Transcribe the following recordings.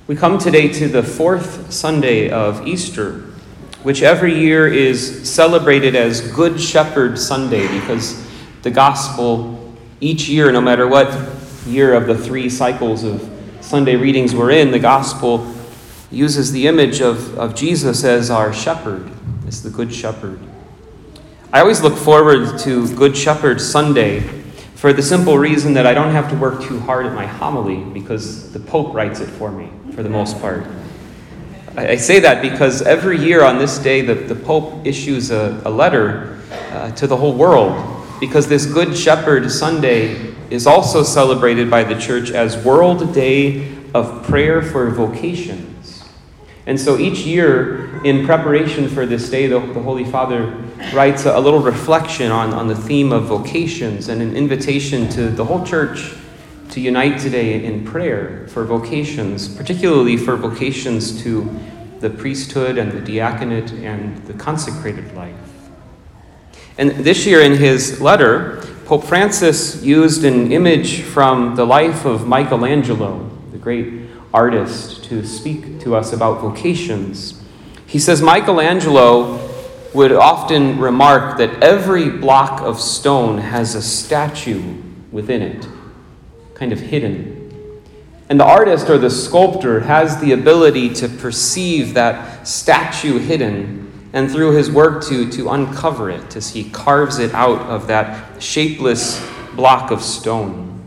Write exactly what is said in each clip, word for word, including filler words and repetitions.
We come today to the fourth Sunday of Easter, which every year is celebrated as Good Shepherd Sunday, because the gospel each year, no matter what year of the three cycles of Sunday readings we're in, the gospel uses the image of, of Jesus as our shepherd, as the Good Shepherd. I always look forward to Good Shepherd Sunday for the simple reason that I don't have to work too hard at my homily, because the Pope writes it for me, for the most part. I, I say that because every year on this day, the, the Pope issues a, a letter uh, to the whole world, because this Good Shepherd Sunday is also celebrated by the Church as World Day of Prayer for Vocations. And so each year, in preparation for this day, the, the Holy Father writes a, a little reflection on, on the theme of vocations and an invitation to the whole Church to unite today in prayer for vocations, particularly for vocations to the priesthood and the diaconate and the consecrated life. And this year in his letter, Pope Francis used an image from the life of Michelangelo, the great artist, to speak to us about vocations. He says Michelangelo would often remark that every block of stone has a statue within it, kind of hidden. And the artist or the sculptor has the ability to perceive that statue hidden, and through his work to, to uncover it as he carves it out of that shapeless block of stone.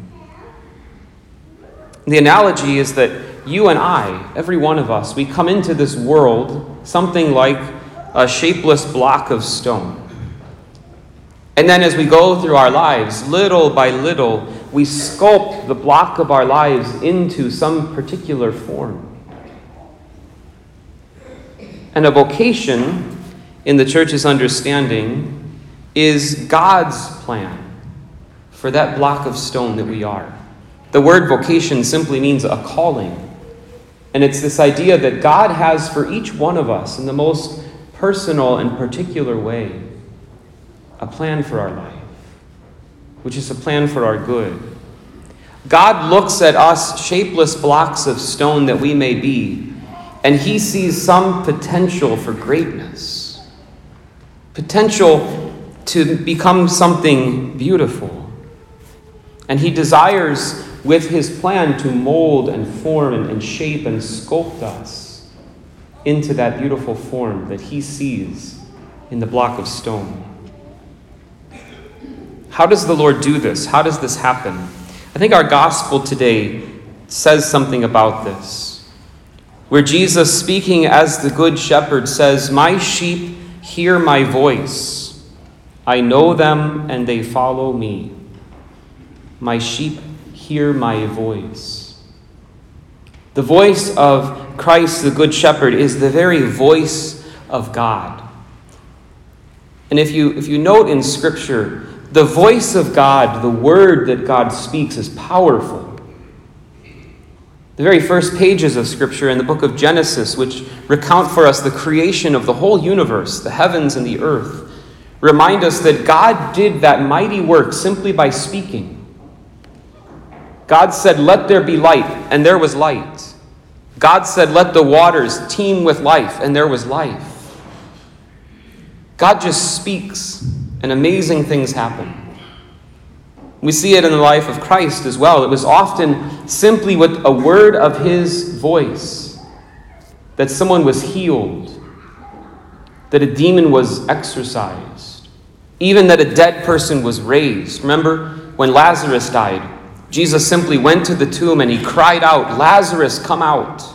The analogy is that you and I, every one of us, we come into this world something like a shapeless block of stone. And then as we go through our lives, little by little, we sculpt the block of our lives into some particular form. And a vocation, in the Church's understanding, is God's plan for that block of stone that we are. The word vocation simply means a calling. And it's this idea that God has for each one of us, in the most personal and particular way, a plan for our life, which is a plan for our good. God looks at us, shapeless blocks of stone that we may be, and he sees some potential for greatness, potential to become something beautiful. And he desires, with his plan, to mold and form and, and shape and sculpt us into that beautiful form that he sees in the block of stone. How does the Lord do this? How does this happen? I think our gospel today says something about this, where Jesus, speaking as the Good Shepherd, says, "My sheep hear my voice. I know them and they follow me. My sheep hear my voice." The voice of Christ, the Good Shepherd, is the very voice of God. And if you, if you note in Scripture, the voice of God, the word that God speaks, is powerful. The very first pages of Scripture in the book of Genesis, which recount for us the creation of the whole universe, the heavens and the earth, remind us that God did that mighty work simply by speaking. God said, "Let there be light," and there was light. God said, "Let the waters teem with life," and there was life. God just speaks, and amazing things happen. We see it in the life of Christ as well. It was often simply with a word of his voice that someone was healed, that a demon was exorcised, even that a dead person was raised. Remember when Lazarus died? Jesus simply went to the tomb and he cried out, "Lazarus, come out."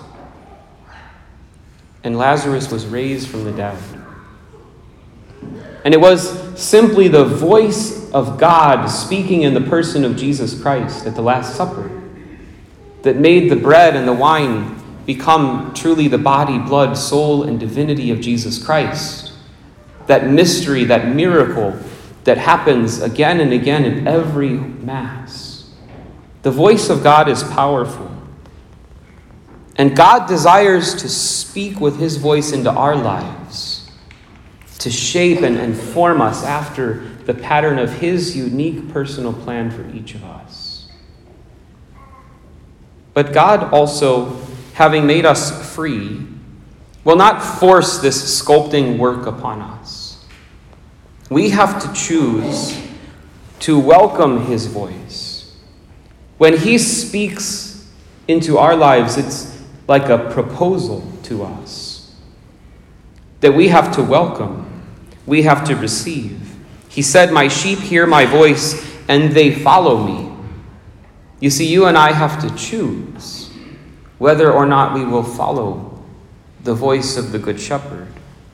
And Lazarus was raised from the dead. And it was simply the voice of God speaking in the person of Jesus Christ at the Last Supper that made the bread and the wine become truly the body, blood, soul, and divinity of Jesus Christ. That mystery, that miracle that happens again and again in every Mass. The voice of God is powerful. And God desires to speak with his voice into our lives, to shape and, and form us after the pattern of his unique personal plan for each of us. But God also having made us free, will not force this sculpting work upon us. We have to choose to welcome his voice. When he speaks into our lives, it's like a proposal to us that we have to welcome, we have to receive. He said, "My sheep hear my voice, and they follow me." You see, you and I have to choose whether or not we will follow the voice of the Good Shepherd.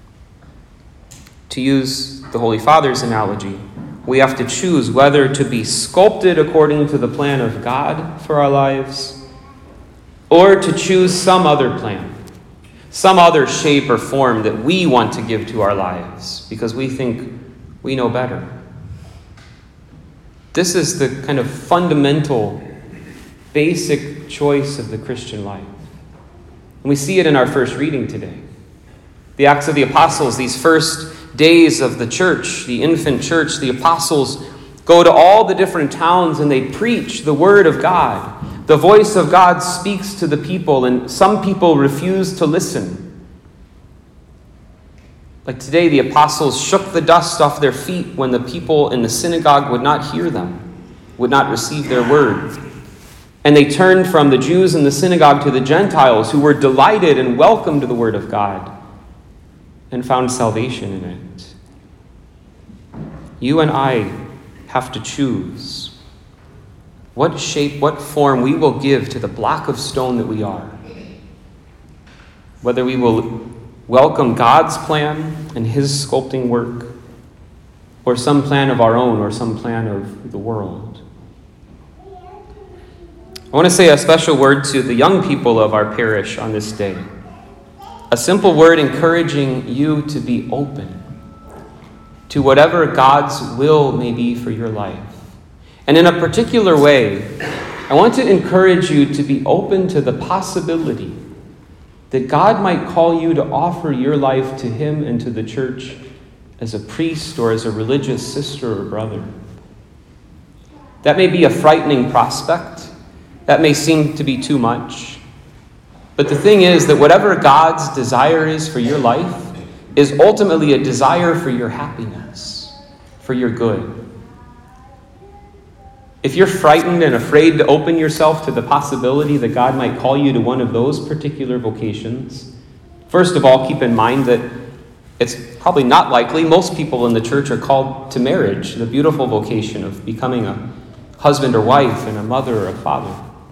To use the Holy Father's analogy, we have to choose whether to be sculpted according to the plan of God for our lives, or to choose some other plan, some other shape or form that we want to give to our lives because we think we know better. This is the kind of fundamental, basic choice of the Christian life. And we see it in our first reading today. The Acts of the Apostles, these first days of the church, the infant church, the apostles go to all the different towns and they preach the word of God. The voice of God speaks to the people, and some people refuse to listen. Like today, the apostles shook the dust off their feet when the people in the synagogue would not hear them, would not receive their word. And they turned from the Jews in the synagogue to the Gentiles, who were delighted and welcomed the word of God and found salvation in it. You and I have to choose what shape, what form we will give to the block of stone that we are. Whether we will welcome God's plan and his sculpting work, or some plan of our own, or some plan of the world. I want to say a special word to the young people of our parish on this day. A simple word encouraging you to be open to whatever God's will may be for your life. And in a particular way, I want to encourage you to be open to the possibility that God might call you to offer your life to him and to the church as a priest or as a religious sister or brother. That may be a frightening prospect. That may seem to be too much. But the thing is that whatever God's desire is for your life is ultimately a desire for your happiness, for your good. If you're frightened and afraid to open yourself to the possibility that God might call you to one of those particular vocations, first of all, keep in mind that it's probably not likely. Most people in the church are called to marriage, the beautiful vocation of becoming a husband or wife and a mother or a father.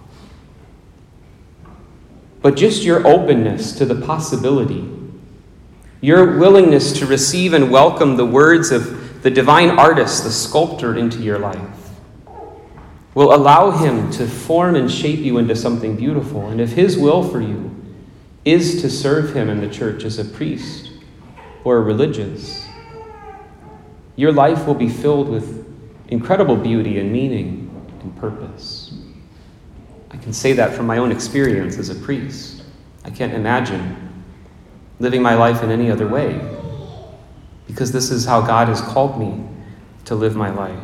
But just your openness to the possibility, your willingness to receive and welcome the words of the divine artist, the sculptor, into your life, will allow him to form and shape you into something beautiful. And if his will for you is to serve him in the church as a priest or a religious, your life will be filled with incredible beauty and meaning and purpose. I can say that from my own experience as a priest. I can't imagine living my life in any other way, because this is how God has called me to live my life.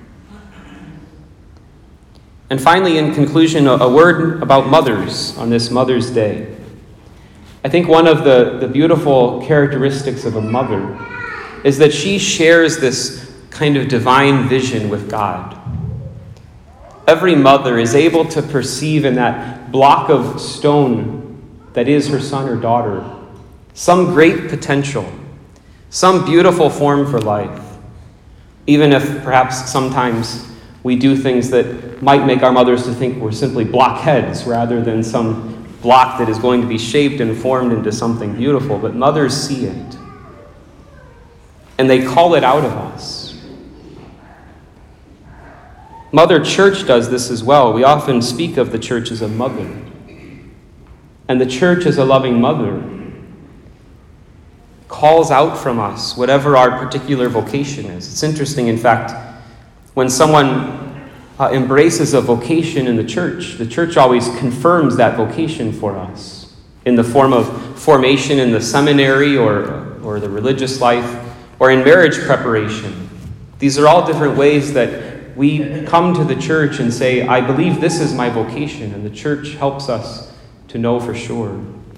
And finally, in conclusion, a word about mothers on this Mother's Day. I think one of the, the beautiful characteristics of a mother is that she shares this kind of divine vision with God. Every mother is able to perceive in that block of stone that is her son or daughter some great potential, some beautiful form for life, even if perhaps sometimes we do things that might make our mothers to think we're simply blockheads rather than some block that is going to be shaped and formed into something beautiful. But mothers see it, and they call it out of us. Mother Church does this as well. We often speak of the church as a mother, and the church as a loving mother calls out from us whatever our particular vocation is. It's interesting, in fact, when someone uh, embraces a vocation in the church, the church always confirms that vocation for us in the form of formation in the seminary or, or the religious life or in marriage preparation. These are all different ways that we come to the church and say, I believe this is my vocation, and the church helps us to to know for sure.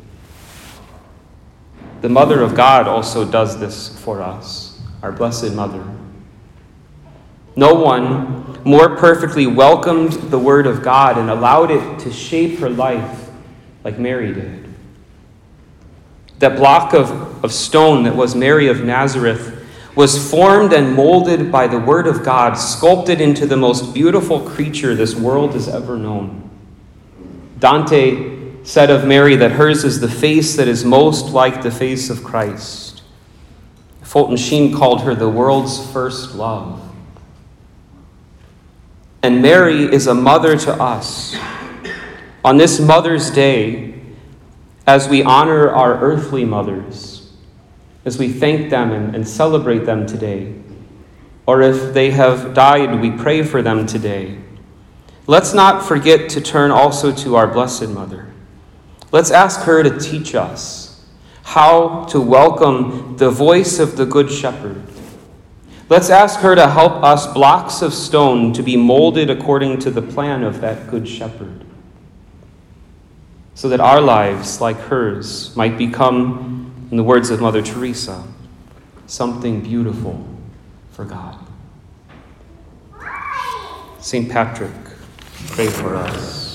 The Mother of God also does this for us, our Blessed Mother. No one more perfectly welcomed the Word of God and allowed it to shape her life like Mary did. That block of, of stone that was Mary of Nazareth was formed and molded by the Word of God, sculpted into the most beautiful creature this world has ever known. Dante said of Mary that hers is the face that is most like the face of Christ. Fulton Sheen called her the world's first love. And Mary is a mother to us. On this Mother's Day, as we honor our earthly mothers, as we thank them and, and celebrate them today, or if they have died, we pray for them today, let's not forget to turn also to our Blessed Mother. Let's ask her to teach us how to welcome the voice of the Good Shepherd. Let's ask her to help us, blocks of stone, to be molded according to the plan of that Good Shepherd, so that our lives, like hers, might become, in the words of Mother Teresa, something beautiful for God. Saint Patrick, pray for us.